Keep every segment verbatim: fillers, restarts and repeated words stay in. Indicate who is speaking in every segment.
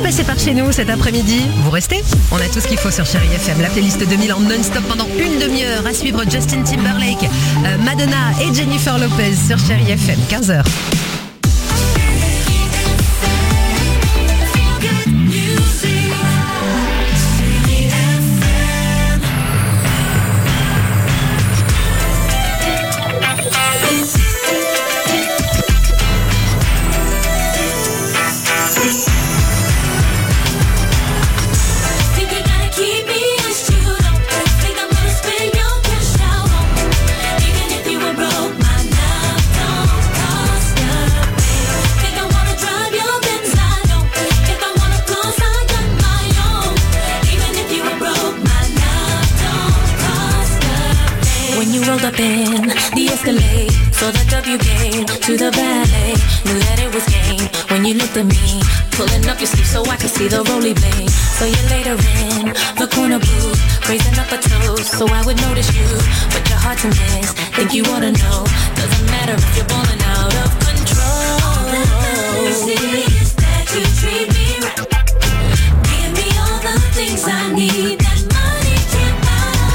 Speaker 1: passez par chez nous cet après-midi, vous restez. On a tout ce qu'il faut sur Chérie F M. La playlist deux mille en non-stop pendant une demi-heure. À suivre Justin Timberlake, euh, Madonna et Jennifer Lopez sur Chérie F M, quinze heures.
Speaker 2: In the Escalade, saw the W game to the ballet. Knew that it was game when you looked at me, pulling up your sleeve so I could see the roly blade. So you later in the corner booth, raising up a toast so I would notice you, but your heart's a mess. Think you ought to know, doesn't matter if you're balling out of control. All that matters is that you treat me right. Give me all the things I need that money can't buy.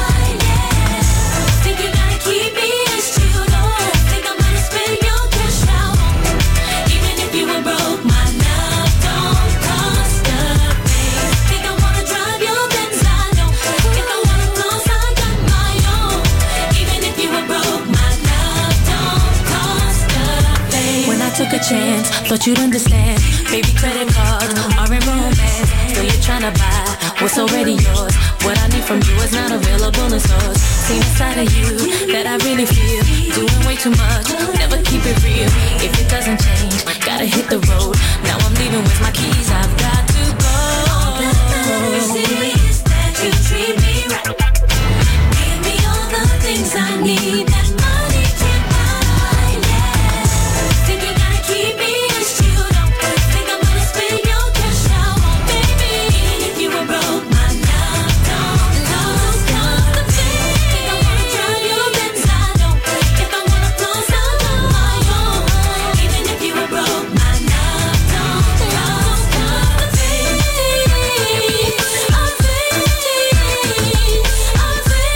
Speaker 2: Keep me as you don't think I'm gonna spend your cash out on me. Even if you were broke, my love don't cost a thing. Think I wanna drive your Benz, I don't. If I wanna close, I got my own. Even if you were broke, my love don't cost a thing. When I took a chance, thought you'd understand. Baby, credit cards are in romance. So you're tryna buy what's already yours. What I need from you is not available in stores. Seen a side of you that I really feel. Doing way too much, never keep it real. If it doesn't change, gotta hit the road. Now I'm leaving with my keys, I've got to go. All that matters is that you treat me right. Give me all the things I need that money can't buy, yeah. Think you gotta keep me as you don't think I'm gonna spend your cash out on baby. Even if you were broke, my love don't lose the thing. Think I wanna drive your Benz, I don't. If I wanna close, I got my own. Even if you were broke, my love don't lose the thing. I think, I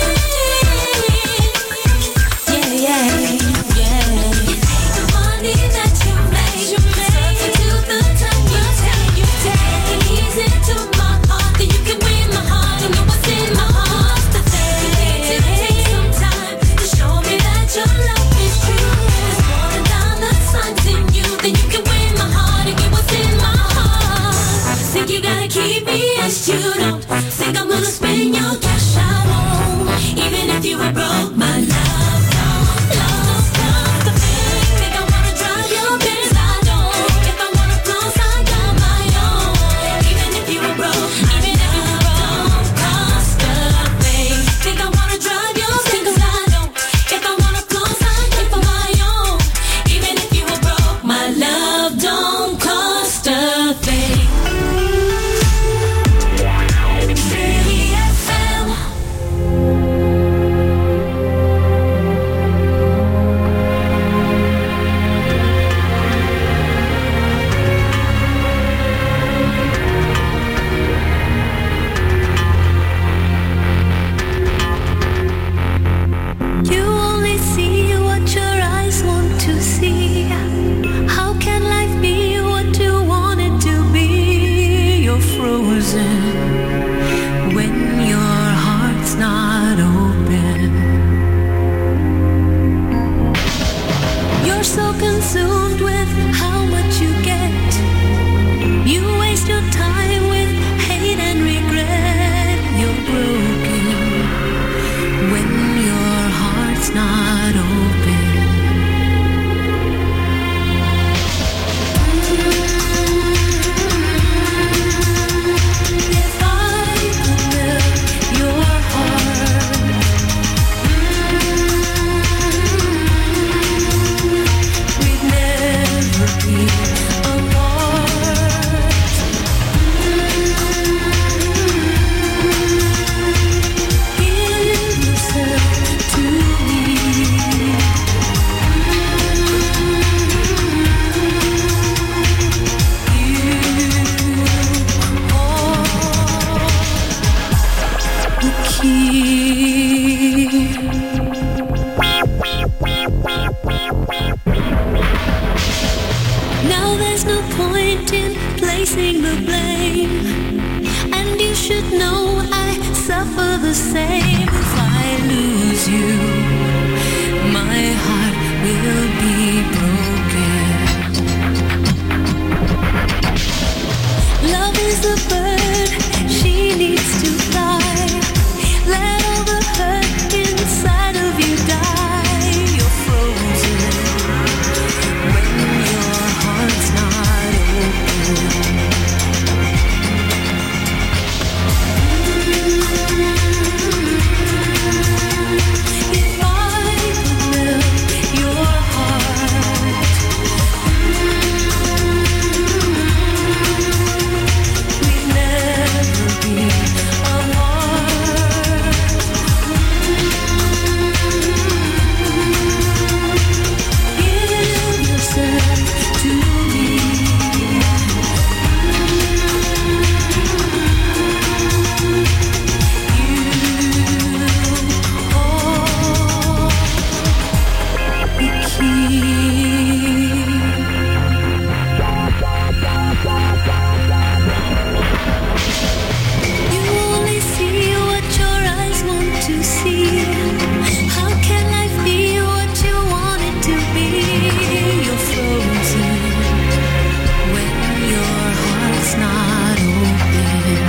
Speaker 2: think, yeah, yeah, yeah. You take the money that you make, substitute the time you take, you take it easy to my heart, then you can win my heart. You know what's in my heart, the thing. You need to take some time to show me that your love is true. There's more than dollar signs in you, then you can win my heart and get what's in my heart. Think you gotta keep me as you don't think I'm gonna spend your cash out on. Even if you were broke, my love don't love the thing. Think I wanna drive your Benz, I don't. If I wanna close, I got my own. Even if you were broke, even if you were broke, don't cost a thing. Think I wanna drive your Benz, I don't. If I wanna close, I got my own. Even if you were broke, my love don't cost a thing. City F M.
Speaker 3: You only see what your eyes want to see. How can life be what you want it to be? You're frozen when your heart's not open. You're so consumed with how much you get. You waste your time with hate and regret. You're broken when your heart's not open. If I could melt your heart, we'd never be apart. Give yourself to me. the blame, and you should know I suffer the same. If I lose you, my heart will be broken. Love is a bird, she needs to fly. Let all the hurt inside of you die. You're frozen when your heart's not open. If I could melt your heart, we'd never be apart. Give yourself to me. You only see what your eyes want to see. How can life be what you want it to be? You're frozen when your heart's not open.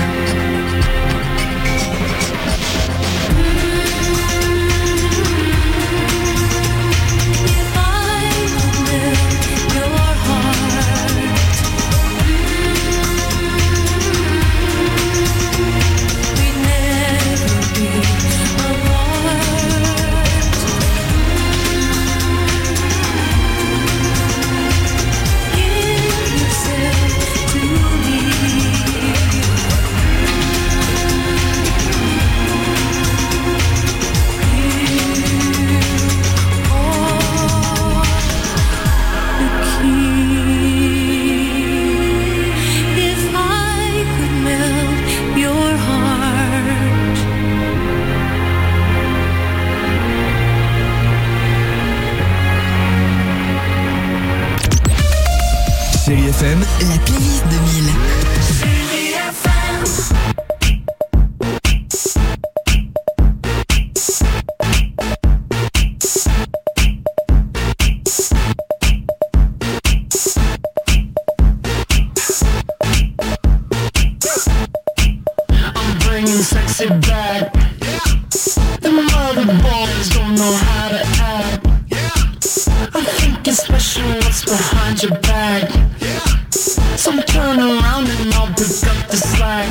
Speaker 3: If I could melt your heart, we'd never be apart. Give yourself to me. If I could melt your heart,
Speaker 4: Chérie F M,
Speaker 5: La playlist deux mille.
Speaker 6: I'm bringing sexy back. The mother boys don't know how to act. I'm thinking special, what's behind your back? So turn around and I'll pick up the slack.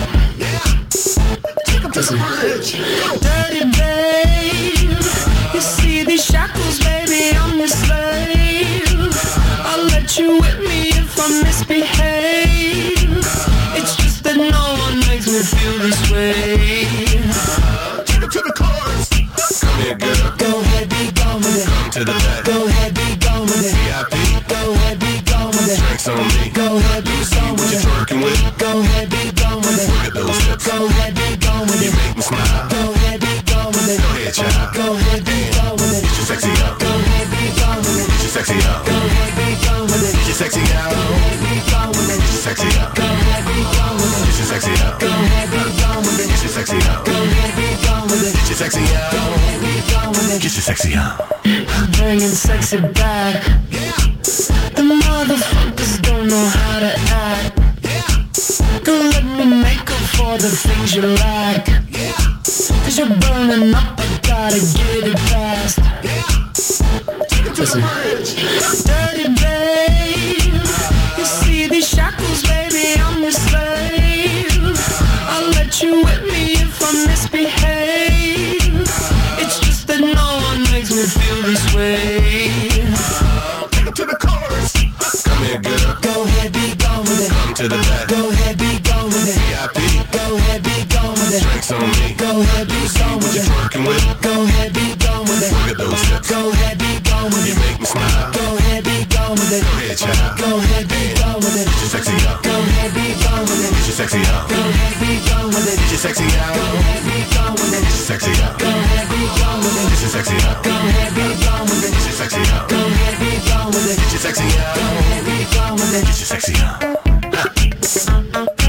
Speaker 6: Listen. Dirty babe, you see these shackles, baby, I'm your slave. I'll let you whip me if I misbehave. It's just that no one makes me feel this way.
Speaker 7: Take it to the chorus. Come here, girl.
Speaker 6: Go ahead, be gone with it.
Speaker 7: Come to the back.
Speaker 6: Go ahead, be gone with it.
Speaker 7: V I P.
Speaker 6: Go ahead, be gone with it.
Speaker 7: Drinks on me.
Speaker 6: Go ahead, be
Speaker 7: See
Speaker 6: gone
Speaker 7: what
Speaker 6: with
Speaker 7: you're
Speaker 6: it.
Speaker 7: twerking with.
Speaker 6: Go ahead, be gone with it.
Speaker 7: Look at those hips.
Speaker 6: Go ahead, be gone with
Speaker 7: You
Speaker 6: it.
Speaker 7: make me smile.
Speaker 6: Go ahead, be gone with it.
Speaker 7: Go ahead, child.
Speaker 6: Go ahead, be gone with it.
Speaker 7: Get your sexy out.
Speaker 6: Go ahead, be gone with it.
Speaker 7: Get your sexy out.
Speaker 6: Go ahead, be gone with it.
Speaker 7: Get your sexy out.
Speaker 6: Go ahead, be gone with it.
Speaker 7: Get your sexy out.
Speaker 6: Go ahead, be gone with it.
Speaker 7: Get your sexy out.
Speaker 6: Go ahead, be gone with it.
Speaker 7: Get your sexy out.
Speaker 6: Go ahead, be gone with it.
Speaker 7: Get your sexy out.
Speaker 6: Go ahead, be gone with it.
Speaker 7: Get your sexy out.
Speaker 6: I'm bringing sexy back. The motherfuckers don't know how to act. Go let me make up for the things you lack. Cause you're burning up, I gotta get it fast. Listen. Dirty babe, you see these shackles, baby, I'm your slave. I'll let you whip me if I misbehave. It's just that no one makes me feel this way.
Speaker 7: Take it to the chorus. Come here, girl.
Speaker 6: Go ahead, be gone with it.
Speaker 7: Come to the back.
Speaker 6: Go ahead, be gone with it.
Speaker 7: V I P.
Speaker 6: Go ahead, be gone with it.
Speaker 7: Drinks on me.
Speaker 6: Go ahead, be
Speaker 7: See
Speaker 6: gone
Speaker 7: what
Speaker 6: with
Speaker 7: you're
Speaker 6: it.
Speaker 7: twerking with.
Speaker 6: Go ahead, be gone with it.
Speaker 7: Look at those hips.
Speaker 6: Go ahead, be gone with
Speaker 7: You
Speaker 6: it.
Speaker 7: make me smile.
Speaker 6: Go ahead, be gone with it.
Speaker 7: Go ahead, child.
Speaker 6: Go ahead, be gone with it.
Speaker 7: Get your sexy out.
Speaker 6: Go ahead, be gone with it.
Speaker 7: Get your sexy out.
Speaker 6: Go ahead, be gone with it.
Speaker 7: Get your sexy out.
Speaker 6: Go ahead, be gone with it.
Speaker 7: Get your sexy out.
Speaker 6: Go ahead, be gone with it.
Speaker 7: Get your sexy out.
Speaker 6: Go ahead, be gone with it.
Speaker 7: Get your sexy out.
Speaker 6: Go ahead, be gone with it.
Speaker 7: Get your sexy out.
Speaker 6: Go ahead, be gone with it.
Speaker 7: Get your sexy out.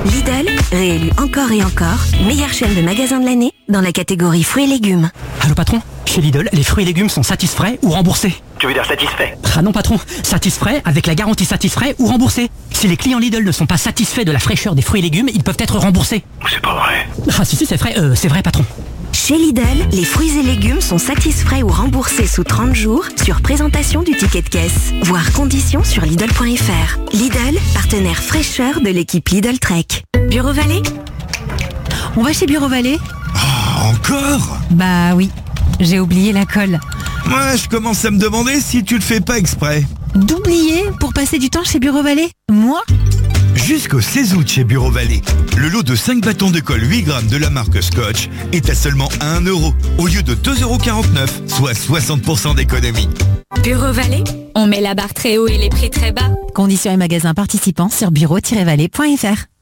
Speaker 8: Lidl, réélu encore et encore, meilleure chaîne de magasins de l'année dans la catégorie fruits et légumes.
Speaker 9: Allô patron, chez Lidl, les fruits et légumes sont satisfaits ou remboursés.
Speaker 10: Tu veux dire satisfait?
Speaker 9: Ah non patron, satisfaits avec la garantie satisfait ou remboursé. Si les clients Lidl ne sont pas satisfaits de la fraîcheur des fruits et légumes, ils peuvent être remboursés.
Speaker 10: C'est pas vrai.
Speaker 9: Ah si si c'est vrai, euh, c'est vrai patron.
Speaker 8: Chez Lidl, les fruits et légumes sont satisfaits ou remboursés sous trente jours sur présentation du ticket de caisse. Voir conditions sur Lidl point F R. Lidl, partenaire fraîcheur de l'équipe Lidl Trek. Bureau Vallée?
Speaker 1: On va chez Bureau Vallée?
Speaker 11: Ah, encore?
Speaker 1: Bah oui, j'ai oublié la colle.
Speaker 11: Moi, je commence à me demander si tu le fais pas exprès.
Speaker 1: D'oublier pour passer du temps chez Bureau Vallée? Moi?
Speaker 11: Jusqu'au seize août chez Bureau Vallée, le lot de cinq bâtons de colle huit grammes de la marque Scotch est à seulement un euro au lieu de deux euros quarante-neuf, soit soixante pour cent d'économie.
Speaker 8: Bureau Vallée?
Speaker 12: On met la barre très haut et les prix très bas.
Speaker 1: Conditions et magasins participants sur bureau tiret vallée point F R.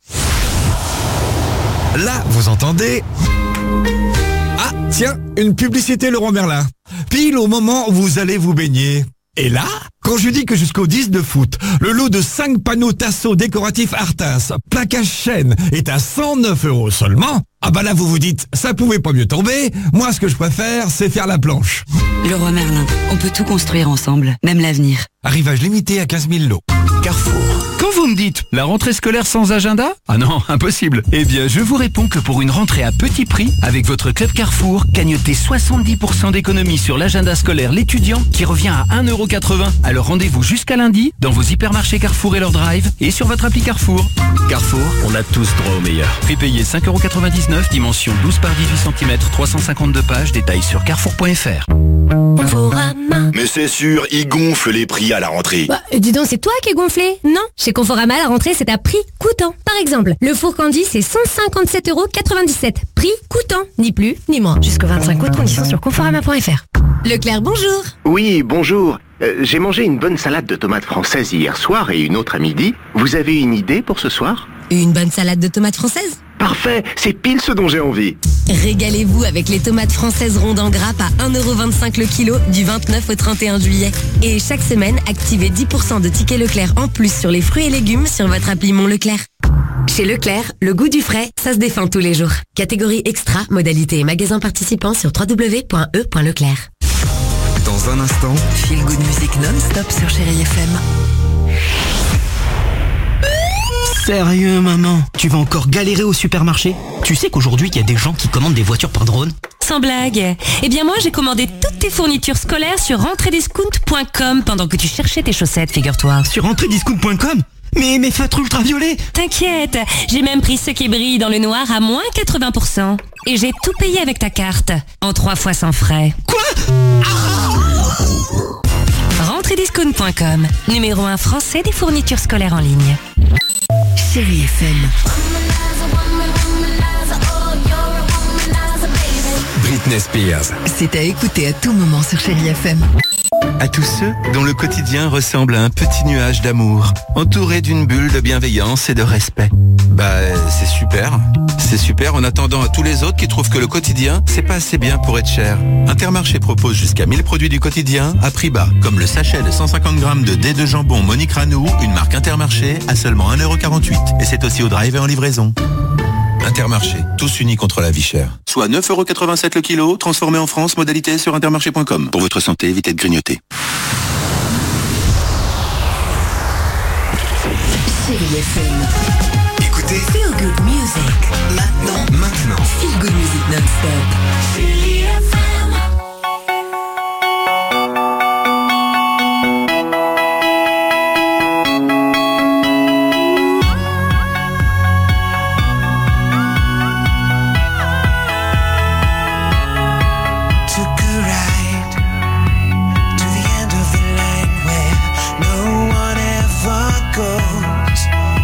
Speaker 11: Là, vous entendez? Ah, tiens, une publicité Leroy Merlin. Pile au moment où vous allez vous baigner. Et là, quand je dis que jusqu'au dix de foot, le lot de cinq panneaux tasseaux décoratifs Artins, plaquage chêne, est à cent neuf euros seulement, ah bah là vous vous dites, ça pouvait pas mieux tomber, moi ce que je préfère, c'est faire la planche.
Speaker 13: Leroy Merlin, on peut tout construire ensemble, même l'avenir.
Speaker 11: Arrivage limité à quinze mille lots. Carrefour.
Speaker 14: Quand vous me dites la rentrée scolaire sans agenda? Ah non, impossible. Eh bien, je vous réponds que pour une rentrée à petit prix, avec votre club Carrefour, gagnez soixante-dix pour cent d'économie sur l'agenda scolaire l'étudiant qui revient à un euro quatre-vingts. Alors rendez-vous jusqu'à lundi dans vos hypermarchés Carrefour et leur drive et sur votre appli Carrefour. Carrefour, on a tous droit au meilleur. Prix payé cinq euros quatre-vingt-dix-neuf, dimension douze par dix-huit centimètres, trois cent cinquante-deux pages, détails sur carrefour point F R.
Speaker 7: Mais c'est sûr, ils gonflent les prix à la rentrée.
Speaker 15: Bah, dis donc, c'est toi qui es gonflé? Non, chez Conforama, la rentrée, c'est à prix coûtant. Par exemple, le four Candy, c'est cent cinquante-sept euros quatre-vingt-dix-sept. Prix coûtant, ni plus, ni moins.
Speaker 1: Jusqu'au vingt-cinq août, conditions sur conforama point F R.
Speaker 15: Leclerc, bonjour.
Speaker 10: Oui, bonjour. Euh, j'ai mangé une bonne salade de tomates françaises hier soir et une autre à midi. Vous avez une idée pour ce soir?
Speaker 15: Une bonne salade de tomates françaises?
Speaker 10: Parfait, c'est pile ce dont j'ai envie.
Speaker 15: Régalez-vous avec les tomates françaises rondes en grappe à un euro vingt-cinq le kilo du vingt-neuf au trente et un juillet. Et chaque semaine, activez dix pour cent de tickets Leclerc en plus sur les fruits et légumes sur votre appli Mon Leclerc. Chez Leclerc, le goût du frais, ça se défend tous les jours. Catégorie extra, modalité et magasin participant sur w w w point e point leclerc.
Speaker 16: Dans un instant, Feel Good Music non-stop sur Chérie F M.
Speaker 9: Sérieux maman, tu vas encore galérer au supermarché? Tu sais qu'aujourd'hui il y a des gens qui commandent des voitures par drone?
Speaker 12: Sans blague. Eh bien moi j'ai commandé toutes tes fournitures scolaires sur rentrée discount point com pendant que tu cherchais tes chaussettes, figure-toi.
Speaker 9: Sur rentrée discount point com? Mais mes feutres ultraviolets!
Speaker 12: T'inquiète, j'ai même pris ceux qui brillent dans le noir à moins quatre-vingts pour cent. Et j'ai tout payé avec ta carte, en trois fois sans frais.
Speaker 9: Quoi?
Speaker 12: rentrée discount point com, numéro un français des fournitures scolaires en ligne.
Speaker 16: Chérie F M.
Speaker 11: Britney Spears.
Speaker 16: C'est à écouter à tout moment sur Chérie F M.
Speaker 17: À tous ceux dont le quotidien ressemble à un petit nuage d'amour, entouré d'une bulle de bienveillance et de respect. Bah, c'est super. C'est super en attendant à tous les autres qui trouvent que le quotidien, c'est pas assez bien pour être cher. Intermarché propose jusqu'à mille produits du quotidien à prix bas, comme le sachet de cent cinquante grammes de dés de jambon Monique Ranou, une marque Intermarché, à seulement un euro quarante-huit. Et c'est aussi au drive et en livraison. Intermarché, tous unis contre la vie chère. Soit neuf euros quatre-vingt-sept le kilo, transformé en France, modalité sur intermarché point com. Pour votre santé, évitez de grignoter.
Speaker 16: Chérie F M. Écoutez Feel Good Music. Maintenant, maintenant. Feel Good Music non-stop. Chérie F M.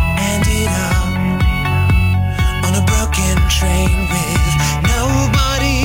Speaker 5: Train with nobody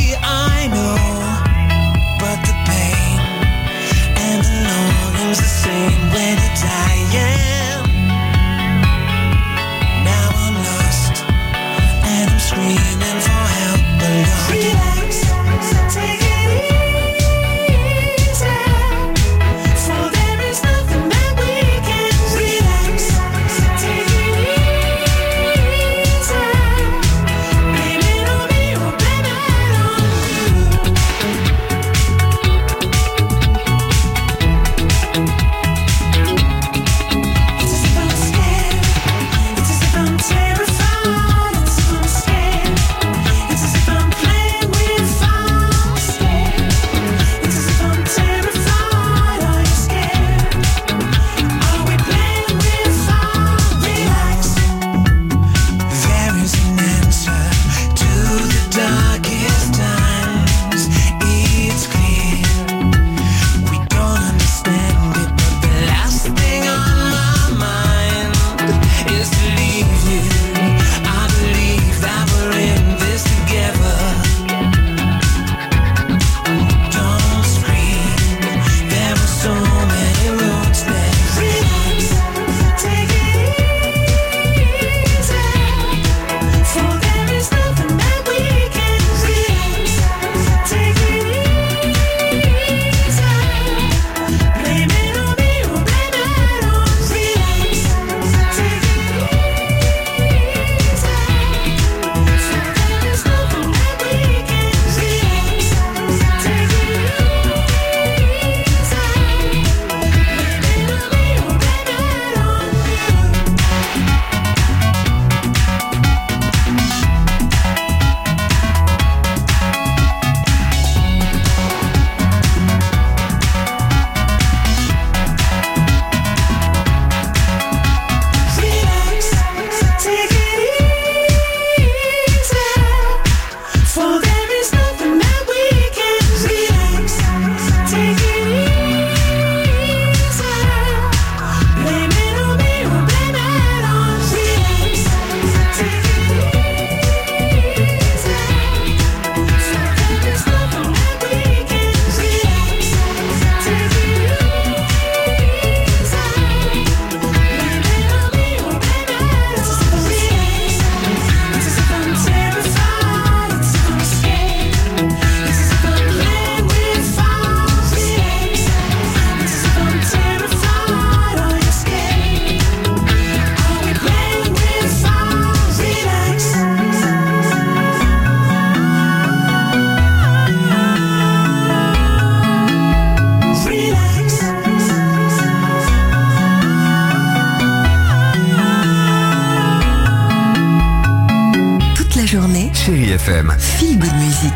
Speaker 16: F M.
Speaker 13: Feel Good Music.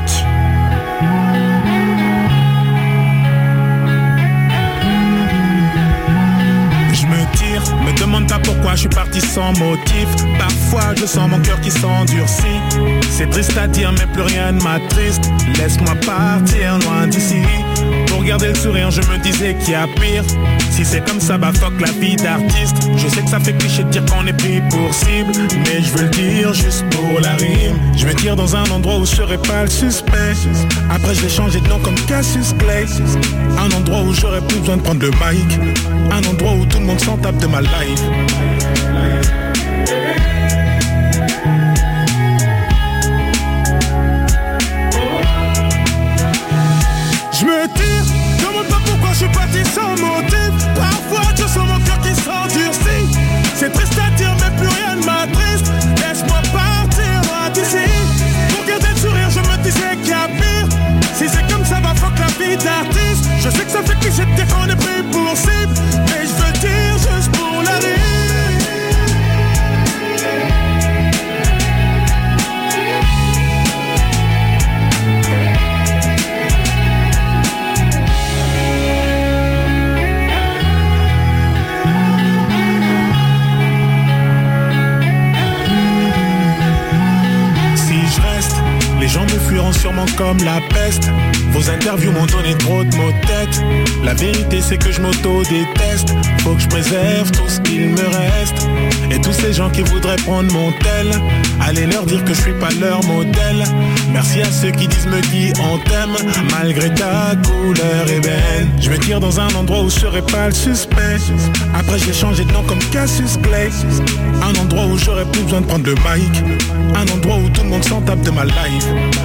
Speaker 18: Je me tire, me demande pas pourquoi je suis parti sans motif. Parfois je sens mon cœur qui s'endurcit. C'est triste à dire mais plus rien ne m'attriste. Laisse-moi partir loin d'ici. Pour garder le sourire je me disais qu'il y a pire. Si c'est comme ça bah fuck la vie d'artiste. Je sais que ça fait cliché de dire qu'on est pris pour cible, mais je veux le dire juste pour la rime. Je me tire dans un endroit où je serai pas le suspect. Après je vais changer de nom comme Cassius Clay. Un endroit où j'aurais plus besoin de prendre le mic. Un endroit où tout le monde s'en tape de ma life. Je me tire, demande pas pourquoi je suis parti sans motif. Parfois je sens mon cœur qui s'endurcit. C'est triste à dire mais plus rien ne m'attriste. Laisse-moi partir loin d'ici. Pour garder le sourire je me disais qu'il y a pire. Si c'est comme ça va fuck la vie d'artiste. Je sais que ça fait cliché de dire qu'on est pris pour cible, mais je veux dire juste pour la rime. Les gens me fuiront sûrement comme la peste. Vos interviews m'ont donné trop de mots de tête. La vérité c'est que je m'auto-déteste. Faut que je préserve tout ce qu'il me reste. Et tous ces gens qui voudraient prendre mon tel, allez leur dire que je suis pas leur modèle. Merci à ceux qui disent me qui on t'aime, malgré ta couleur ébène. Je me tire dans un endroit où je serai pas le suspect. Après je vais changer de nom comme Cassius Clay. Un endroit où j'aurais plus besoin de prendre le mic. Un endroit où tout le monde s'en tape de ma life.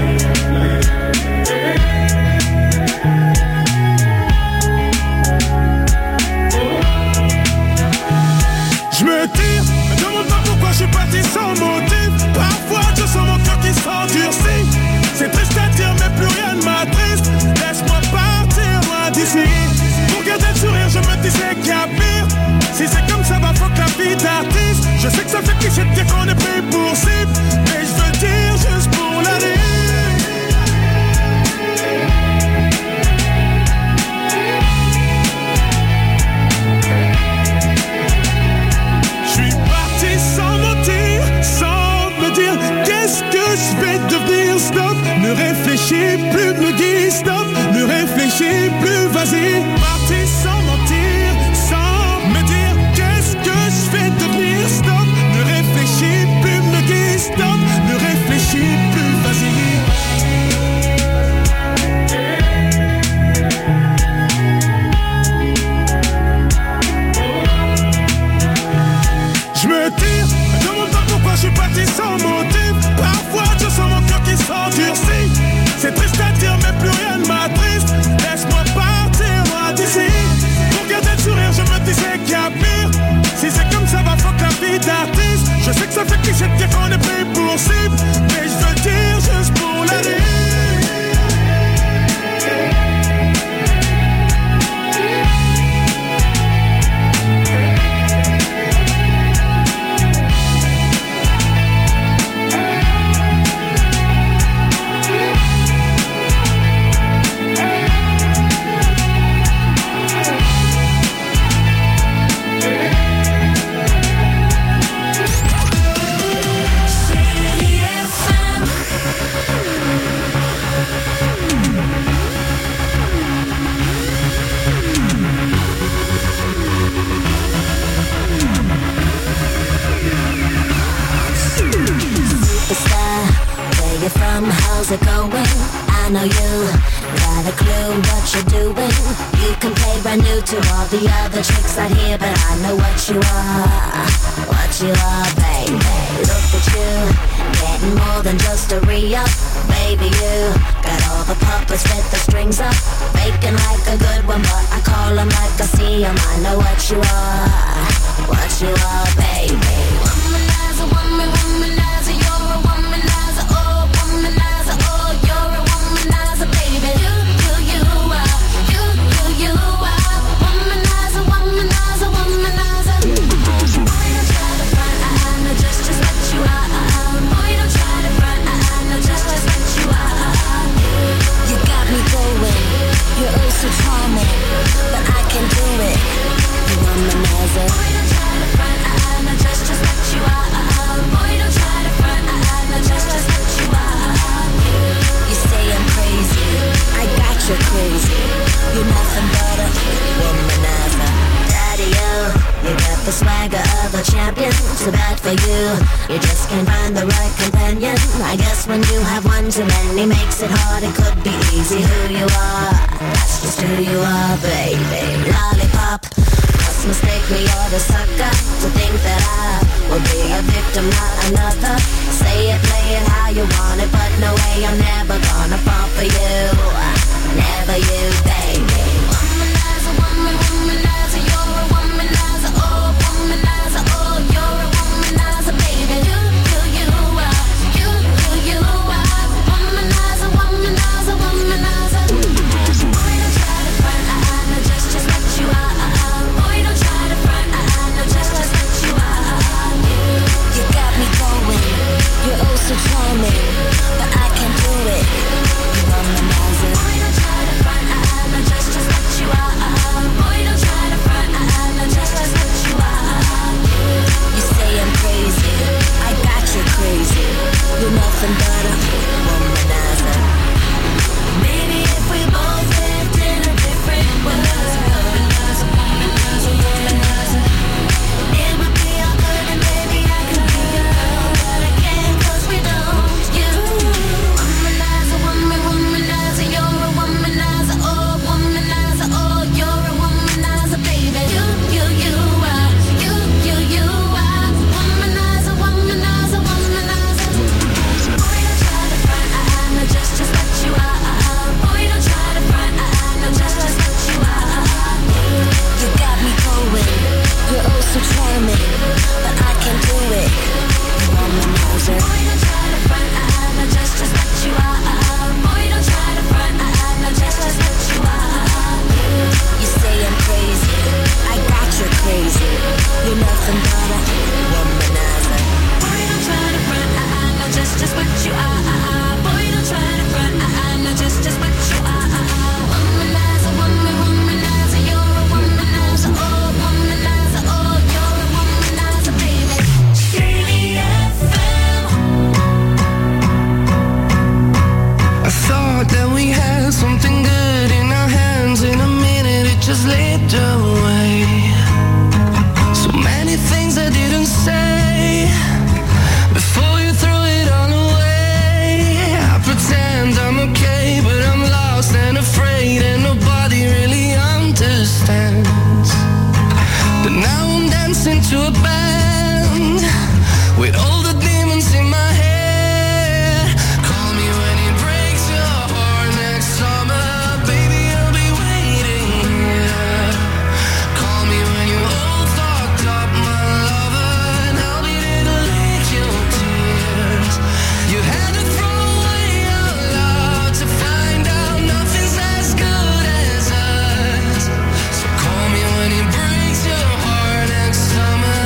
Speaker 18: Je me tire, me demande pas pourquoi je suis parti sans motif. Parfois je sens mon cœur qui s'endurcit. C'est triste à dire mais plus rien ne m'attriste. Laisse-moi partir loin d'ici. Pour garder le sourire je me disais qu'il y a pire. Si c'est comme ça va fuck la vie d'artiste. Je sais que ça fait cliché de dire qu'on est pris pour cible, mais je veux dire juste pour la rime. Je vais devenir stop. Ne réfléchis plus, me dis stop. Ne réfléchis plus, vas-y. Parti sans mentir, sans me dire qu'est-ce que je vais devenir stop. Ne réfléchis plus, me dis stop. Ne réfléchis plus, vas-y. Je me tire, me demande pas pourquoi je suis parti sans motif. Parfois je sens mon cœur qui s'endurcit. C'est triste à dire mais plus rien ne m'attriste. Laisse-moi partir loin d'ici. Pour garder le sourire je me disais qu'il y a pire. Si c'est comme ça va fuck la vie d'artiste. Je sais que ça fait cliché de dire qu'on est pris pour cible, mais je veux dire juste pour la rime.
Speaker 2: From how's it going? I know you got a clue what you're doing. You can play brand new to all the other chicks out here, but I know what you are, what you are, baby. Look at you, getting more than just a re-up. Baby, you got all the puppets with the strings up, faking like a good one, but I call them like I see them. I know what you are, what you are, baby. Womanizer, woman, womanizer, you're a womanizer, oh, womanizer, oh, you're a womanizer, baby. You, you, you are, you, you, you are, womanizer, womanizer, womanizer. Boy, don't try to front, I, I know just, just what you are. Boy, don't try to front, I, I know just,
Speaker 3: so charming, but I can do it. You womanizer. Boy, don't try to front, I'm not just just what you are. Boy, don't try to front, I'm not just just what you are. You say I'm crazy, I got you crazy. You're nothing but a womanizer. Daddy-o, you got the swagger of a champion. So bad for you, you just can't find the right companion. I guess when you have one too many makes it hard. It could be easy who you are. That's just who you are, baby. Lollipop, must mistake me, you're the sucker to think that I will be a victim, not another. Say it, play it how you want it, but no way, I'm never gonna fall for you. Never you, baby. Womanizer, woman, womanizer, you're a womanizer, oh, womanizer, oh, you're a womanizer, baby. You, you, you are, you, you, you are. Womanizer, womanizer, womanizer. Boy, don't try to front, I know just, just what you are. Boy, don't try to front, I know just, just what you are. You got me going, you're oh so charming, but I can't do it. You womanizer. Boy, don't try to front, I know just, just what you are. Boy, don't try to front, I know just, just what you are. You say I'm crazy, I got you crazy. You're nothing but a womanizer. Maybe if we both lived in a different world, womanizer, womanizer, womanizer, it would be all good and maybe I could be your girl, but I can't 'cause we don't. You, womanizer, woman, womanizer, you're a womanizer, oh, womanizer, oh, you're a womanizer, baby. You, you, you are, you, you, you are, womanizer, womanizer, womanizer. Boy, don't try to front, I know just, just what you are. Boy, don't try to front, I know just, just what you are. You got me going, you're oh so charming, but I can't do it. You womanizer. Boy, don't try to front, I know just, just what you are. Boy, don't try to front, I know just, just what you are. You say I'm crazy, I got you crazy. You're nothing but a womanizer. Boy, don't try to front, I know just, just what you are. Boy, don't try to front, I know just, just what you are. Womanizer, woman, womanizer, you're a womanizer, oh, womanizer, oh, you're a womanizer, baby. Shady F M.
Speaker 6: I thought that we had something good in our hands. In a minute it just slipped away. So many things I didn't say before you threw it all away. I pretend I'm okay, but I'm lost and afraid, and nobody really understands. But now I'm dancing to a band with all the demons in my head. Call me when it breaks your heart next summer, baby, I'll be waiting here. Call me when you're all fucked up, my lover, and I'll be there to lick your tears. You had to throw away your love to find out nothing's as good as us. So call me when it breaks your heart next summer.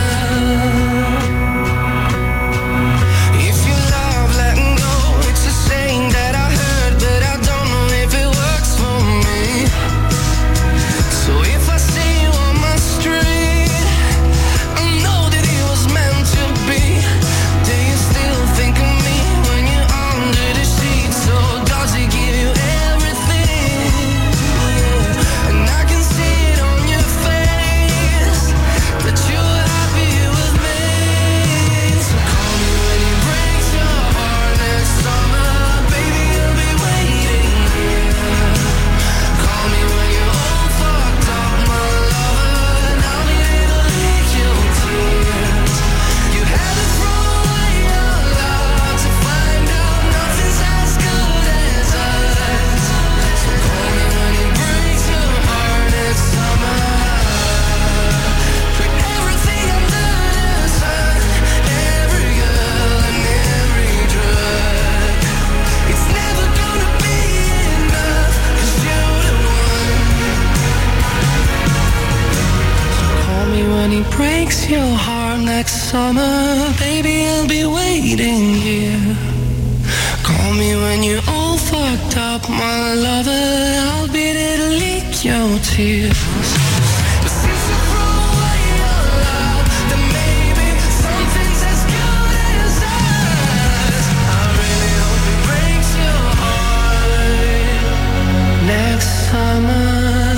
Speaker 6: If you love letting go, it's a saying that I heard, but I don't know if it works for me. So if I see you on my street, I know that it was meant to be. Do you still think of me when you're under the sheets? So does it give you everything? Yeah. And I can see it on your face that you're happy with me. So call me when it breaks your heart next summer, baby, I'll be waiting here. Call me when you're all fucked up, my lover, and I'll be there to lick your tears. You had to throw away your love to find out nothing's as good as us. So call me when it breaks your heart next summer. Put everything under the sun, every girl and every drug. It's never gonna be enough, 'cause you're the one. Call me when it breaks your heart next summer, baby, I'll be waiting here. Call me when you're all fucked up, my lover, I'll be there to lick wipe your tears. But since you threw away your love, then maybe something's as good as ours. I really hope it breaks your heart next summer.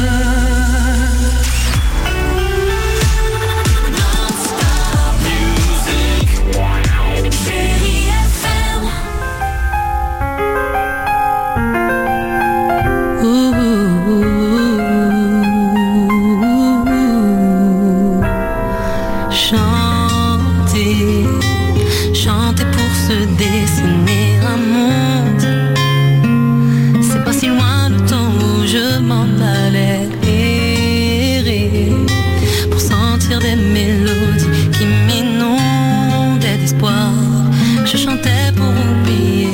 Speaker 3: Dessiner un monde, c'est pas si loin le temps où je m'en allais errer pour sentir des mélodies qui m'inondaient d'espoir. Je chantais pour oublier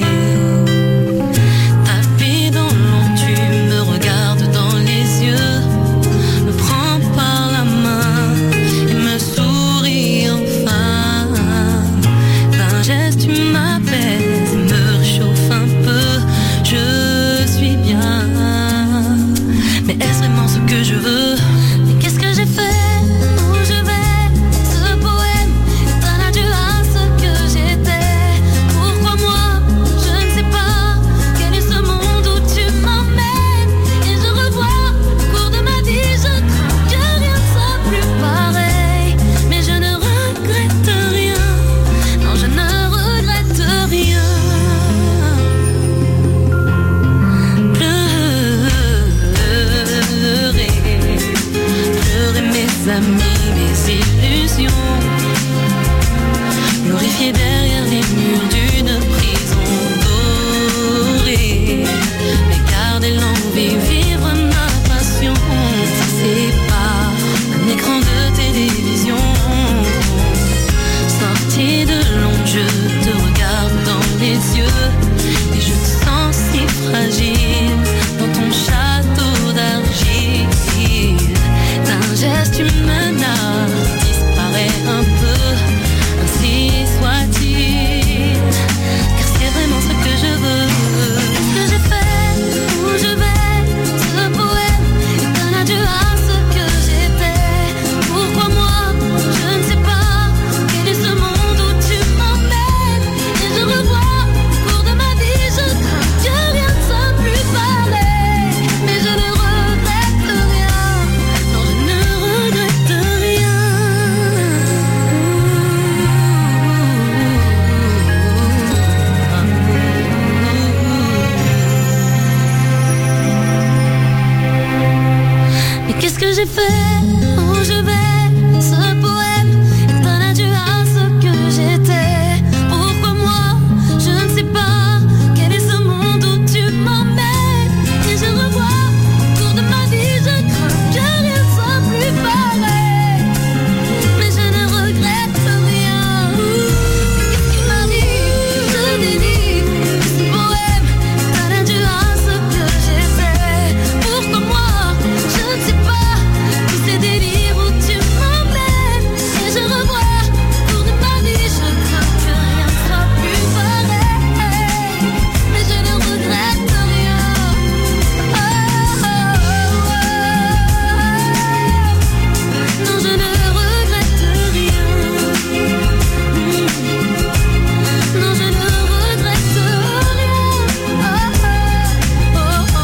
Speaker 3: ta vie dans l'ombre. Tu me regardes dans les yeux, me prends par la main et me souris enfin. D'un geste tu m'appelles, me réchauffe un peu, je suis bien. Mais est-ce vraiment ce que je veux? Mais qu'est-ce que j'ai fait? Où je vais? Ce poème est un adieu à ce que j'étais. Pourquoi moi? Je ne sais pas. Quel est ce monde où tu m'emmènes? Et je revois le cours de ma vie. Je crains que rien ne soit plus pareil. Mais je ne regrette rien. Non, je ne regrette rien. Pleurer, pleurer mes amis, mes illusions, glorifier derrière les murs d'une prison dorée, mais garder l'envie, vivre ma passion. C'est pas un écran de télévision. Sorti de l'ombre, je te regarde dans les yeux et je te sens si fragile dans ton château d'argile. D'un geste tu menaces, disparaît un peu, ainsi soit-il, car c'est vraiment ce que je veux. Qu'est-ce que j'ai fait? Où je vais? Ce poème est un adieu à ce que j'étais. Pourquoi moi? Je ne sais pas. Quel est ce monde où tu m'emmènes? Et je revois le cours de ma vie. Je crains que rien ne soit plus pareil. Mais je ne regrette rien. Non, je ne regrette rien. Mais qu'est-ce que j'ai fait? Où je vais? Ce poème est un adieu à ce que j'étais. Pourquoi moi? Je ne sais pas. Quel est ce monde où tu m'emmènes? Et je revois le cours de ma vie. Je crains que rien ne soit plus pareil. Mais je ne regrette rien. Qu'est-ce qui m'arrive? Je délire. Ce poème est un adieu à ce que j'étais. Pourquoi moi? Je ne sais pas. Tous ces délires où tu m'emmènes. Et je revois le cours de ma vie. Je crains que rien ne soit plus pareil. Mais je ne regrette rien. Oh, oh, oh. Non, je ne regrette rien. Non, je ne regrette rien. Oh, oh, oh,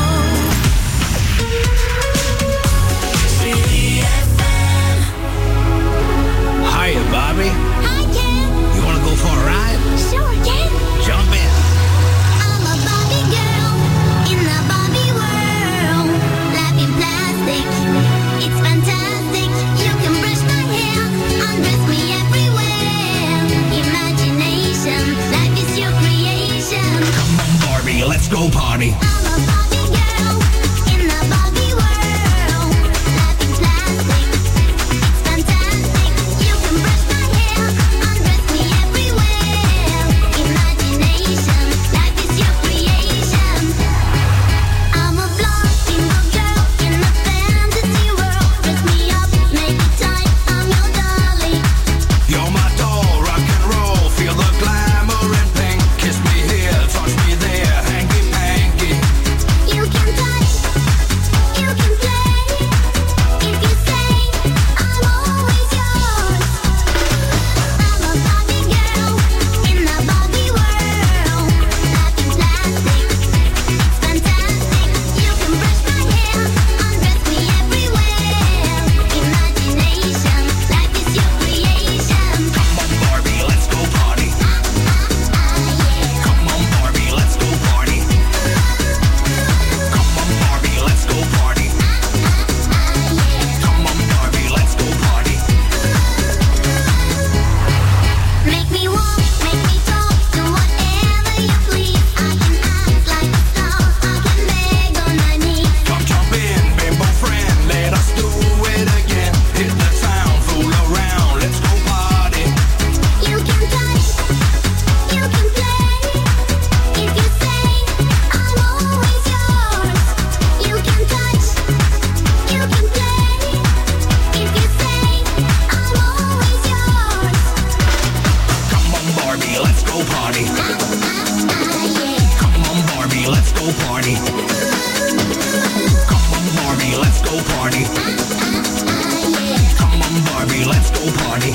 Speaker 19: Hiya, Bobby.
Speaker 3: Hi, Ken.
Speaker 19: You wanna go for a ride?
Speaker 3: Sure, Ken.
Speaker 19: Jump in.
Speaker 3: I'm a Barbie girl in the Barbie world. Life in plastic, it's fantastic. You can brush my hair, undress me everywhere. Imagination, life is your creation.
Speaker 19: Come on, Barbie, let's go party.
Speaker 3: I'm a Barbie girl in the Barbie world. Life in plastic, it's fantastic. You can brush my hair, undress me everywhere. Imagination, life is your creation. I'm a blonde single girl in a fantasy world. Dress me up, make it tight, I'm your dolly.
Speaker 19: You're my doll, rock and roll. Feel the glamour and pink. Kiss me here, touch me there, hanky panky. party. Come on, Barbie, let's go party. Come on, Barbie, let's go party. Come on, Barbie, let's go party.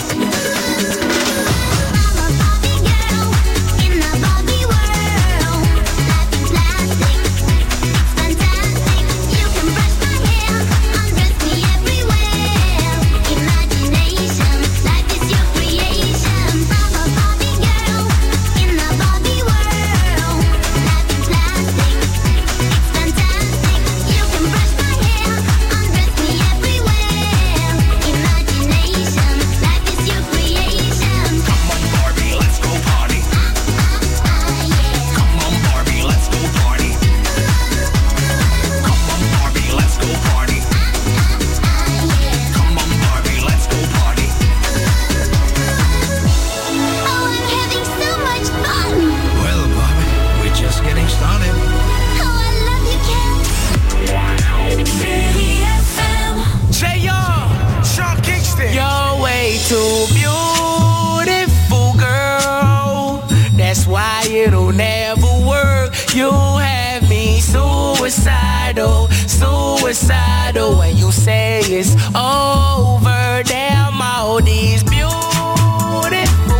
Speaker 20: Suicidal, suicidal when you say it's over. Damn, all these beautiful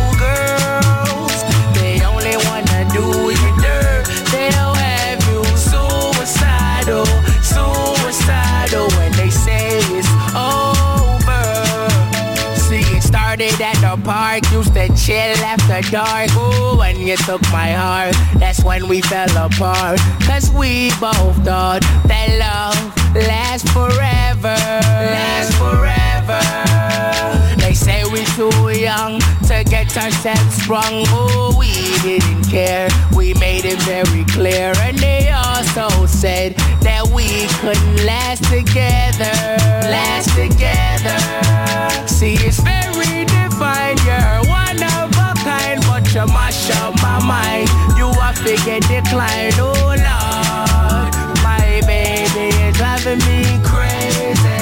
Speaker 20: girls, they only wanna do you dirt. They'll have you suicidal, suicidal when they say it's over. See, it started at the park, used to chill after dark. Ooh, when you took my heart, that's when we fell apart. Cause we both thought that love lasts forever. Lasts forever. They say we're too young to get ourselves sprung. Oh, we didn't care. We made it very clear. And they also said that we couldn't last together. Last together. See, it's very divine. You're one of a kind, but you mash up my mind. You are figure decline. Oh, Lord, my baby is driving me crazy.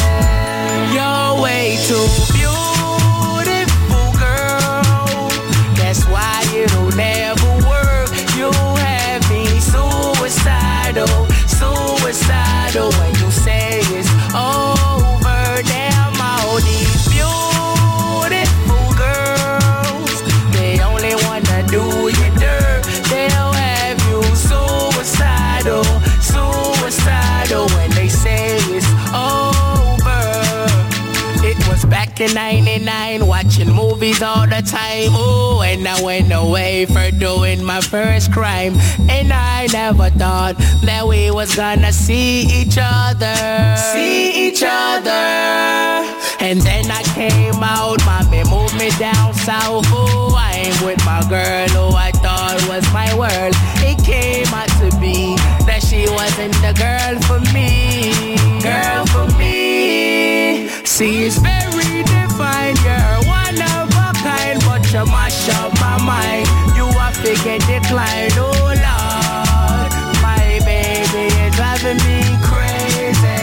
Speaker 20: You're way too beautiful, girl. That's why it'll never work. You have me suicidal, suicidal when you say it's over. Damn, all these beautiful girls, they only wanna do you dirt. They'll have you suicidal, suicidal when they say it's over. It was back in ninety-nine, watching movies all the time. Oh, and I went away for doing my first crime. And I never thought that we was gonna see each other. See each other. And then I came out, mommy moved me down south. Oh, I ain't with my girl who I thought was my world. It came out to be that she wasn't the girl for me. Girl for me. See, it's very divine. You're one of a kind, but you mash up my mind. You are figure decline. Oh, Lord, my baby is driving me crazy.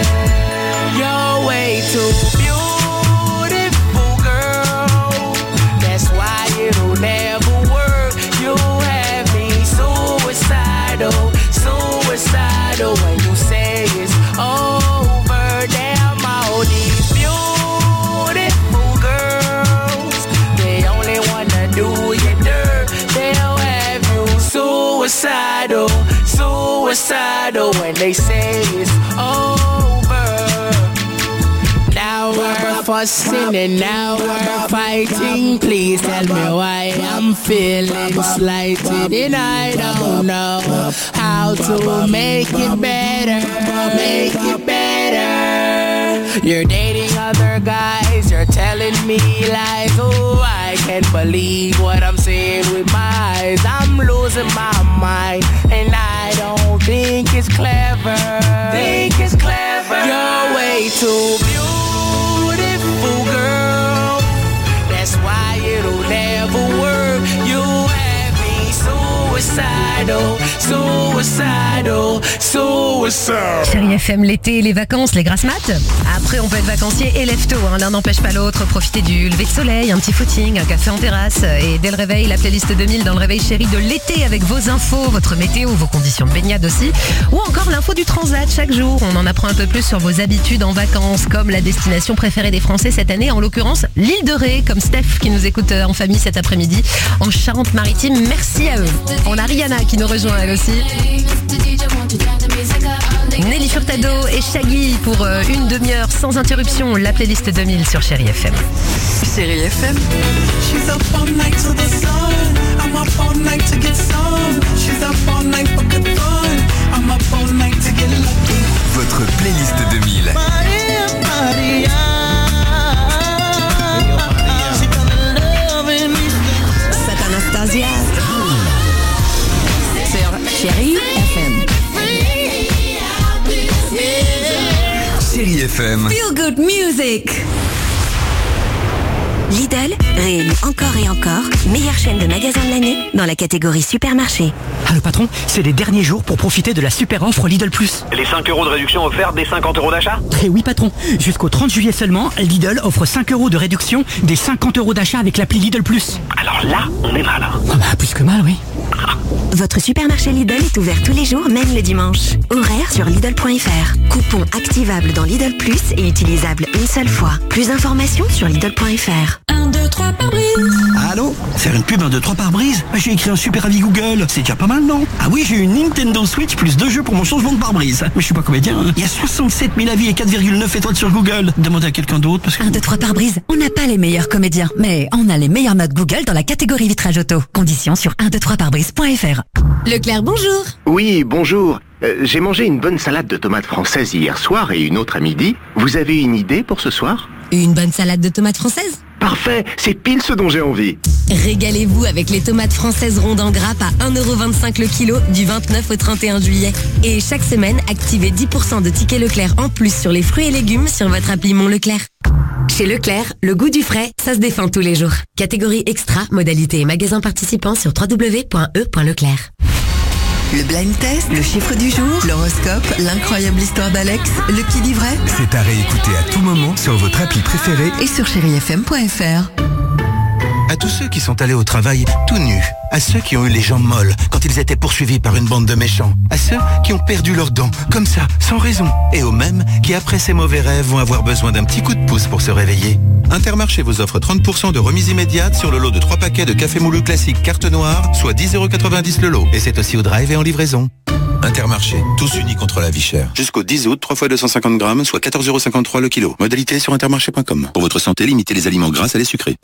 Speaker 20: You're way too beautiful, girl. That's why it'll never work. You have me suicidal, suicidal when you say it's over. Damn, all these beautiful girls, they only wanna do you dirt. They'll have you suicidal, suicidal when they say it's over. Now we're fussing and now we're fighting. Please tell me why I'm feeling slighted. And I don't know how to make it better. Make it better. You're dating other guys, you're telling me lies. Oh, I can't believe what I'm seeing with my eyes. I'm losing my mind, and I don't think it's clever. Think it's clever. You're way too beautiful, girl. That's why it'll never work. You have me suicidal, suicidal suicidal, suicidal.
Speaker 1: Chérie F M, l'été, les vacances, les grasses mat. Après, on peut être vacancier et lève tôt, hein. L'un n'empêche pas l'autre. Profitez du lever de soleil, un petit footing, un café en terrasse. Et dès le réveil, la playlist deux mille dans le réveil chéri de l'été avec vos infos, votre météo, vos conditions de baignade aussi. Ou encore l'info du transat chaque jour. On en apprend un peu plus sur vos habitudes en vacances, comme la destination préférée des Français cette année, en l'occurrence l'île de Ré, comme Steph qui nous écoute en famille cet après-midi en Charente-Maritime. Merci à eux. On a Rihanna qui nous rejoint elle aussi. Nelly Furtado et Shaggy pour euh, une demi-heure sans interruption. La playlist deux mille sur Chérie F M.
Speaker 16: Chérie F M.
Speaker 5: She's up all night to the sun. I'm up all night to get some. She's up all night for good fun. I'm up all night to get lucky.
Speaker 16: Votre playlist deux mille.
Speaker 5: Maria, Maria. She fell in love with me.
Speaker 15: C'est Anastasia. Sur Chérie F M.
Speaker 16: Chérie F M.
Speaker 15: Feel good music.
Speaker 8: Lidl, réélu encore et encore, meilleure chaîne de magasins de l'année dans la catégorie supermarché.
Speaker 9: Ah, le patron, c'est les derniers jours pour profiter de la super offre Lidl Plus.
Speaker 10: Les cinq euros de réduction offertes des cinquante euros d'achat?
Speaker 9: Eh oui, patron, jusqu'au trente juillet seulement, Lidl offre cinq euros de réduction des cinquante euros d'achat avec l'appli Lidl Plus.
Speaker 10: Alors là, on est mal. Hein.
Speaker 9: Ah bah, plus que mal, oui.
Speaker 8: Votre supermarché Lidl est ouvert tous les jours, même le dimanche. Horaire sur Lidl point F R. Coupon activable dans Lidl Plus et utilisable une seule fois. Plus d'informations sur Lidl point F R.
Speaker 15: un, deux, trois par brise.
Speaker 21: Allô? Faire une pub un, deux, trois par brise? J'ai écrit un super avis Google. C'est déjà pas mal, non? Ah oui, j'ai une Nintendo Switch plus deux jeux pour mon changement de pare-brise. Mais je suis pas comédien, hein. Il y a soixante-sept mille avis et quatre virgule neuf étoiles sur Google. Demandez à quelqu'un d'autre parce que...
Speaker 13: un, deux, trois par brise. On n'a pas les meilleurs comédiens, mais on a les meilleures notes Google dans la catégorie vitrage auto. Conditions sur un, deux, trois par brise point F R.
Speaker 15: Leclerc, bonjour.
Speaker 10: Oui, bonjour. Euh, j'ai mangé une bonne salade de tomates françaises hier soir et une autre à midi. Vous avez une idée pour ce soir?
Speaker 15: Une bonne salade de tomates françaises?
Speaker 10: Parfait, c'est pile ce dont j'ai envie.
Speaker 15: Régalez-vous avec les tomates françaises rondes en grappe à un euro vingt-cinq le kilo du vingt-neuf au trente et un juillet. Et chaque semaine, activez dix pour cent de tickets Leclerc en plus sur les fruits et légumes sur votre appli Mon Leclerc. Chez Leclerc, le goût du frais, ça se défend tous les jours. Catégorie extra, modalité et magasin participant sur w w w point e point leclerc.
Speaker 16: Le blind test, le chiffre du jour, l'horoscope, l'incroyable histoire d'Alex, le qui dit vrai. C'est à réécouter à tout moment sur votre appli préférée et sur chérie f m point f r.
Speaker 17: À tous ceux qui sont allés au travail tout nus, à ceux qui ont eu les jambes molles quand ils étaient poursuivis par une bande de méchants, à ceux qui ont perdu leurs dents, comme ça, sans raison, et aux mêmes qui, après ces mauvais rêves, vont avoir besoin d'un petit coup de pouce pour se réveiller. Intermarché vous offre trente pour cent de remise immédiate sur le lot de trois paquets de café moulu classique carte noire, soit dix euros quatre-vingt-dix le lot. Et c'est aussi au drive et en livraison. Intermarché, tous unis contre la vie chère. Jusqu'au dix août, trois fois deux cent cinquante grammes, soit quatorze euros cinquante-trois le kilo. Modalité sur intermarché point com. Pour votre santé, limitez les aliments gras à les sucrés.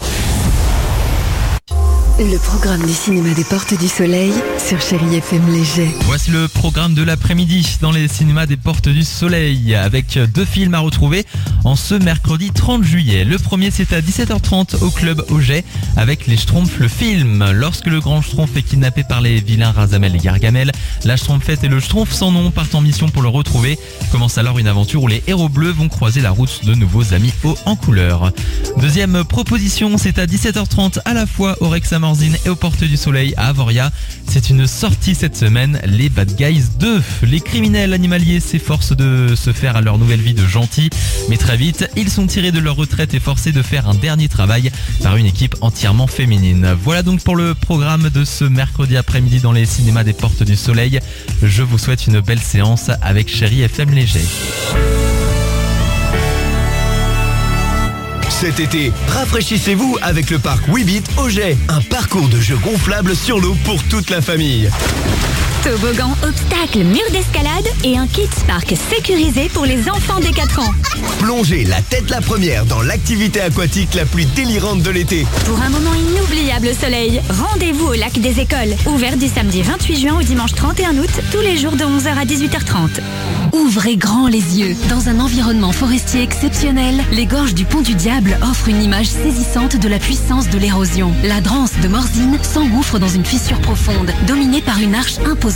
Speaker 16: Le programme du cinéma des Portes du Soleil sur Chérie F M Léger.
Speaker 22: Voici le programme de l'après-midi dans les cinémas des Portes du Soleil avec deux films à retrouver en ce mercredi trente juillet. Le premier, c'est à dix-sept heures trente au club Auger avec les Schtroumpfs le film. Lorsque le grand Schtroumpf est kidnappé par les vilains Razamel et Gargamel, la Schtroumpfette et le Schtroumpf sans nom partent en mission pour le retrouver. Commence alors une aventure où les héros bleus vont croiser la route de nouveaux amis hauts en couleur. Deuxième proposition, c'est à dix-sept heures trente à la fois au Rex Samorzine et aux Portes du Soleil à Avoria. C'est une sortie cette semaine, les Bad Guys deux. Les criminels animaliers s'efforcent de se faire à leur nouvelle vie de gentils, mais très vite, ils sont tirés de leur retraite et forcés de faire un dernier travail par une équipe entièrement féminine. Voilà donc pour le programme de ce mercredi après-midi dans les cinémas des Portes du Soleil. Je vous souhaite une belle séance avec Chérie F M Léger.
Speaker 23: Cet été, rafraîchissez-vous avec le parc Weebit Auger, un parcours de jeux gonflables sur l'eau pour toute la famille.
Speaker 24: Toboggan, obstacles, murs d'escalade et un kids park sécurisé pour les enfants dès quatre ans.
Speaker 23: Plongez la tête la première dans l'activité aquatique la plus délirante de l'été.
Speaker 24: Pour un moment inoubliable au soleil, rendez-vous au lac des écoles, ouvert du samedi vingt-huit juin au dimanche trente et un août, tous les jours de onze heures à dix-huit heures trente. Ouvrez grand les yeux. Dans un environnement forestier exceptionnel, les gorges du Pont du Diable offrent une image saisissante de la puissance de l'érosion. La Drance de Morzine s'engouffre dans une fissure profonde, dominée par une arche imposante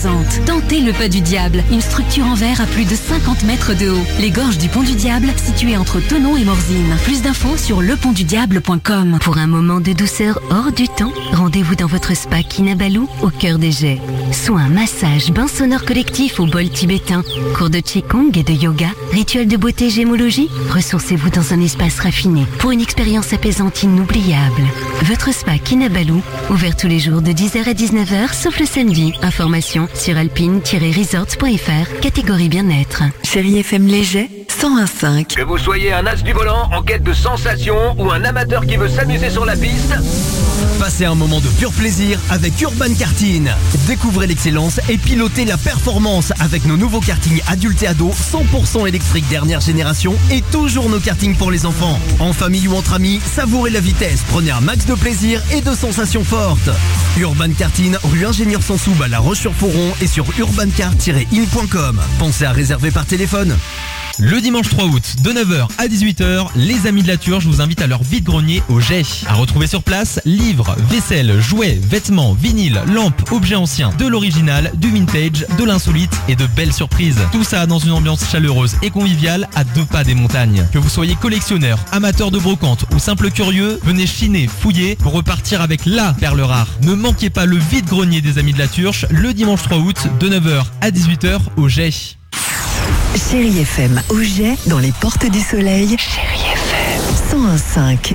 Speaker 13: imposante. Tentez le pas du diable, une structure en verre à plus de cinquante mètres de haut. Les gorges du pont du diable, situées entre Thonon et Morzine. Plus d'infos sur le pont du diable point com.
Speaker 8: Pour un moment de douceur hors du temps, rendez-vous dans votre spa Kinabalu au cœur des jets. Soins, massages, bains sonores collectifs au bol tibétain, cours de qigong et de yoga, rituels de beauté, gémologie. Ressourcez-vous dans un espace raffiné pour une expérience apaisante inoubliable. Votre spa Kinabalu, ouvert tous les jours de dix heures à dix-neuf heures, sauf le samedi. Information sur alpine tiret resorts point f r, catégorie bien-être.
Speaker 16: Chérie F M Léger, cent un virgule cinq.
Speaker 4: Que vous soyez un as du volant en quête de sensations ou un amateur qui veut s'amuser sur la piste,
Speaker 23: Passez un moment de pur plaisir avec Urban Karting. Découvrez l'excellence et pilotez la performance avec nos nouveaux kartings adultes et ados cent pour cent électriques dernière génération et toujours nos kartings pour les enfants. En famille ou entre amis, savourez la vitesse, prenez un max de plaisir et de sensations fortes. Urban Karting, rue Ingénieur Sansoub à La Roche-sur-Foron et sur urbancart tiret in point com. Pensez à réserver par téléphone.
Speaker 22: Le dimanche trois août, de neuf heures à dix-huit heures, les amis de la Turge vous invitent à leur vide-grenier au Jet. À retrouver sur place, livres, vaisselle, jouets, vêtements, vinyles, lampes, objets anciens, de l'original, du vintage, de l'insolite et de belles surprises. Tout ça dans une ambiance chaleureuse et conviviale à deux pas des montagnes. Que vous soyez collectionneur, amateur de brocante ou simple curieux, venez chiner, fouiller pour repartir avec la perle rare. Ne manquez pas le vide-grenier des amis de la Turge le dimanche trois août, de neuf heures à dix-huit heures au Jet.
Speaker 16: Chérie F M, au jet, dans les portes du soleil. Chérie F M, cent un virgule cinq.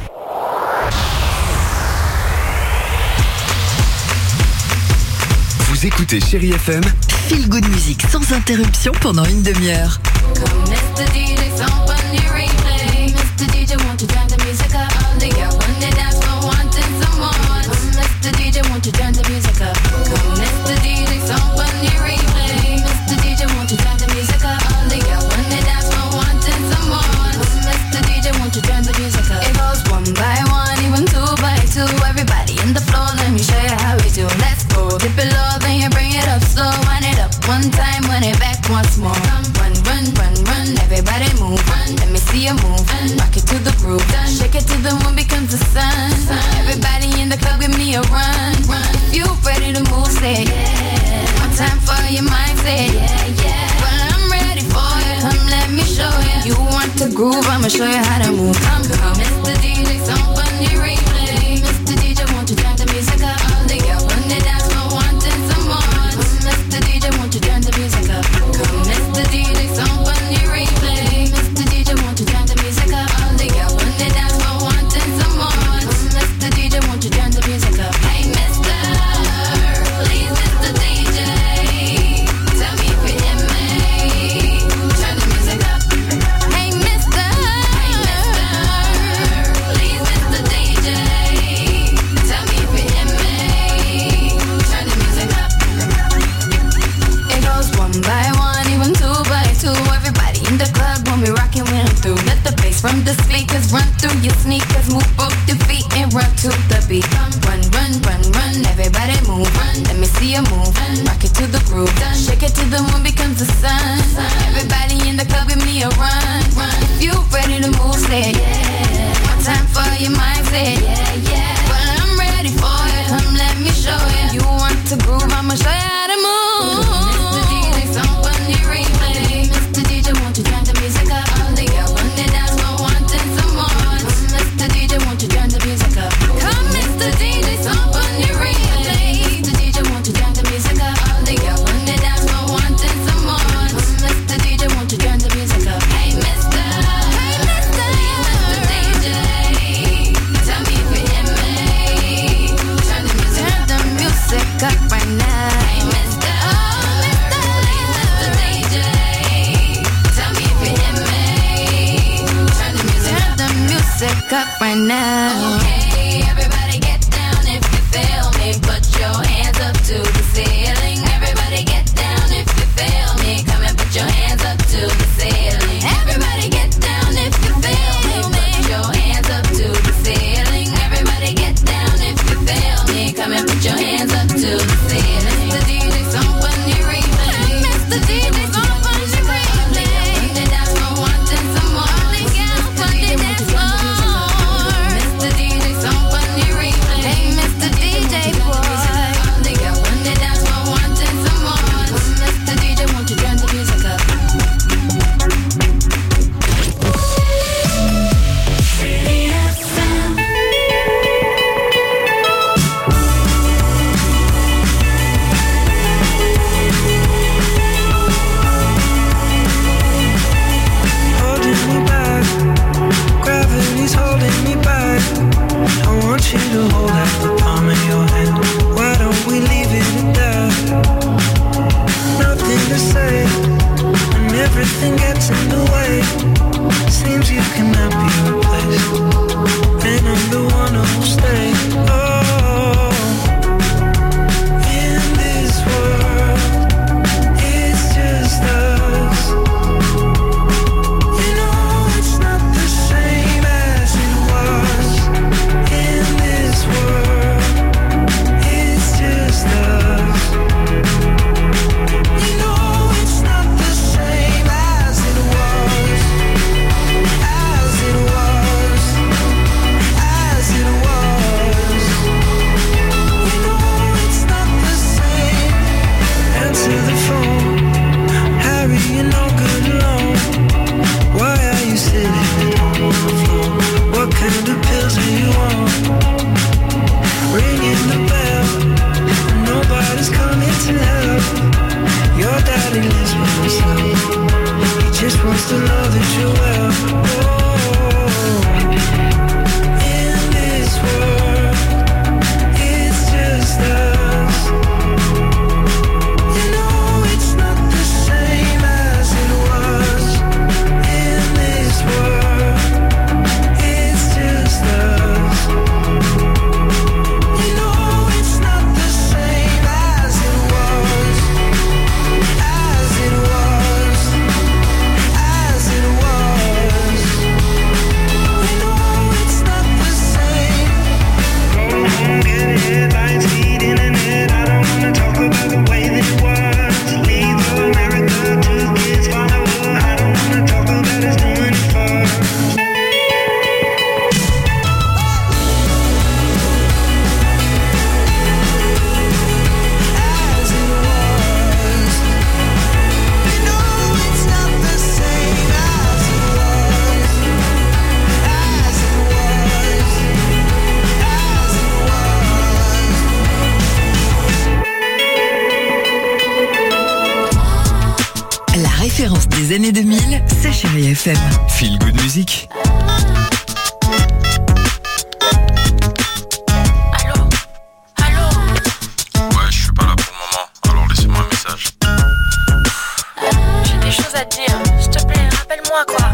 Speaker 23: Vous écoutez Chérie F M.
Speaker 16: Feel good musique sans interruption pendant une demi-heure.
Speaker 3: Everybody in the floor, let me show you how we do. Let's go. Dip it low, then you bring it up slow. Wind it up one time, wind it back once more. Run, run, run, run. Everybody move. Run. Let me see you move. Rock it to the groove. Shake it till the moon becomes the sun. Everybody in the club, give me a run. If you ready to move, say yeah. One time for your mind, say yeah, yeah. Well, I'm ready for it. Come, let me show you. You want to groove? I'ma show you how to move. Come, come, Mister D J, some on your replay. Mister D J, won't you turn the music up? All the girls on the dance floor wanting some more. Mister D J, won't you turn the music up? Come, Mister D J, some on your replay. Mister D J, won't you turn the music up? All the girls on the dance floor wanting some more. Mister D J, won't you turn the music up? Hey, Mister, please, Mister D J, tell me if you hear me. Turn the music up. Hey, Mister, hey, Mister, please, Mister D J, tell me if you hear me. Turn the music up. It goes one by one, even two by two. Everybody in the club when we rockin' when I'm through. Let the bass from the speakers run through your sneakers. Move both your feet and run to the beat. Run, run, run, run. Everybody move. Run. Let me see you move. Rock it to the groove. Shake it till the moon becomes the sun. Everybody in the club, give me a run. If you ready to move, say yeah. One time for your mind, say yeah, yeah. Well, I'm ready for it. Come, let me show you. You want to groove? I'ma show you how to move. Mister D J, some on your replay. Mister D J, won't you turn the music up? All the girls on the dance floor wanting some more. Mister D J, won't you turn the music up? Come, Mister D J, some on your replay. Mister D J, won't you turn the music up? All the girls on the dance floor wanting some more. Mister D J, won't you turn the music up? Hey, Mister, hey, Mister, Mister D J, tell me if you hear me. Turn the music up. Turn the music up right now. Hey, Mister, oh, Mister, Mister D J, tell me if you hear me. Turn the music up. Turn the music up right now. Okay, everybody get down if you feel me. Put your hands up to the ceiling. Everybody get down if you feel me. Come and put your hands up to the ceiling. Everybody get down if you feel me. Put your hands up to the ceiling. Everybody get down if you feel me. Come and put your hands up to the ceiling. Mister D J, some on your replay. Mister D J, some on your replay. The dance floor wanting some more. The girls on the dance floor. Mister D J,
Speaker 16: référence des années deux mille, c'est Chérie F M.
Speaker 17: Feel good music.
Speaker 7: Ouais, je suis pas là pour le moment, alors laissez-moi un message.
Speaker 11: J'ai des choses à te dire, s'il te plaît, rappelle-moi quoi.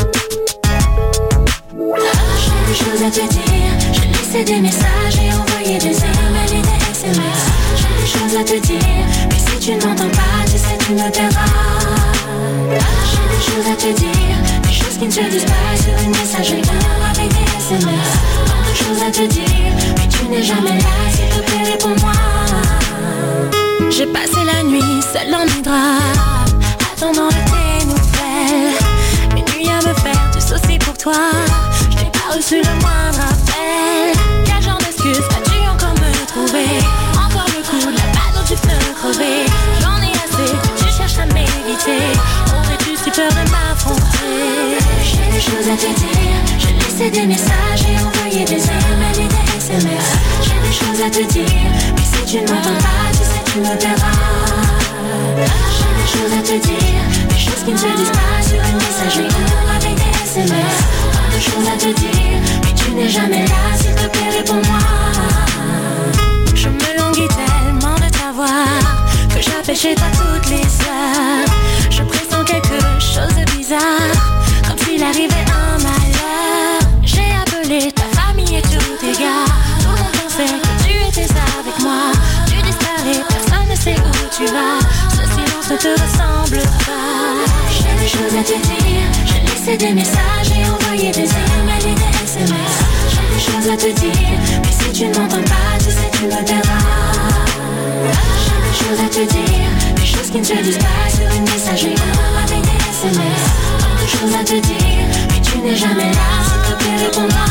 Speaker 3: J'ai des choses à te dire. J'ai laissé des messages et envoyé des emails et des S M S. J'ai des choses à te dire, mais si tu ne m'entends pas, tu sais tu me perdras. J'ai des choses à te dire, des choses qui ne se disent pas sur une messagerie avec des S M S. Tant de choses à te dire, mais tu n'es jamais là, s'il te plaît réponds-moi.
Speaker 11: J'ai passé la nuit seule dans mes draps, attendant de tes nouvelles. Une nuit à me faire du souci pour toi, je n'ai pas reçu le moindre appel. Quel genre d'excuse vas-tu encore me trouver? Encore le coup de la balle dont tu peux crever. J'en ai assez que tu cherches à m'éviter. Aurais-tu si peur de m'affronter?
Speaker 3: J'ai des choses à te dire. J'ai laissé des messages et envoyé des emails et des S M S. J'ai des choses à te dire, mais si tu ne m'entends pas, tu sais tu me perdras. J'ai des choses à te dire, des choses qui ne se disent pas sur une messagerie avec des S M S. Tant de choses à te dire, mais tu n'es jamais là, s'il te plaît réponds-moi.
Speaker 11: Je me languis tellement de t'avoir que j'appelle chez toi toutes les heures. Je pressens quelque chose de bizarre, comme s'il arrivait un malheur. J'ai appelé ta famille et tous tes gars. Tout le monde pensait que tu étais avec moi. Tu disparais, personne ne sait où tu vas. Ce silence ne te ressemble pas.
Speaker 3: J'ai des choses à te dire. J'ai laissé des messages et envoyé des emails et des S M S. J'ai des choses à te dire, mais si tu ne m'entends pas, tu sais tu me perdras. J'ai des choses à te dire, des choses qui ne se disent pas sur une messagerie avec des S M S. Tant de choses à te dire, mais tu n'es jamais là, s'il te plaît réponds-moi.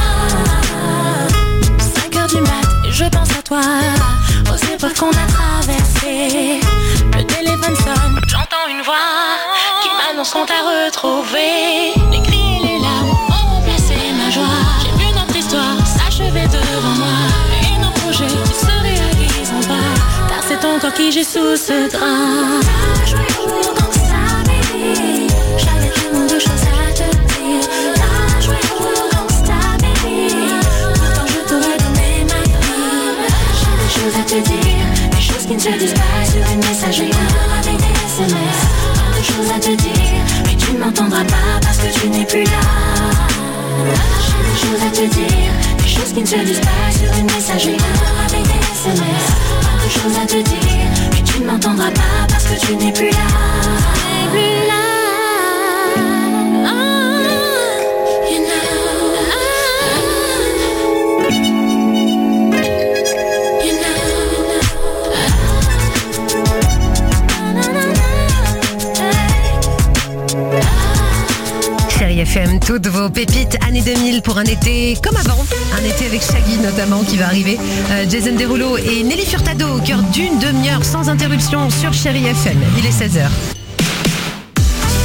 Speaker 11: cinq heures du mat et je pense à toi, aux épreuves qu'on a traversées. Le téléphone sonne, j'entends une voix qui m'annonce qu'on t'a retrouvé. Les cris et les larmes ont remplacé ma joie. J'ai vu notre histoire s'achever devant moi, et nos projets qui se réalisent en bas, car c'est ton corps qui j'ai sous ce drap.
Speaker 3: T'as joué au gangsta baby, j'avais tellement de choses à te dire. T'as joué au gangsta baby, pourtant je t'aurais donné ma vie. J'ai des choses à te dire, des choses qui ne se disent pas sur une messagerie avec des S M S. Tant de choses à te dire, mais tu ne m'entendras pas parce que tu n'es plus là. J'ai des choses à te dire, des choses qui ne se disent pas sur une messagerie avec des S M S. Tant de choses à te dire, mais tu ne m'entendras pas parce que tu n'es plus là.
Speaker 11: Tu n'es plus là.
Speaker 3: Oh, you know. You know.
Speaker 1: Chérie F M, toutes vos pépites années deux mille pour un été comme avant. Un été avec Shaggy notamment qui va arriver. Euh, Jason Derulo et Nelly Furtado au cœur d'une demi-heure sans interruption sur Chérie F M. Il est seize heures.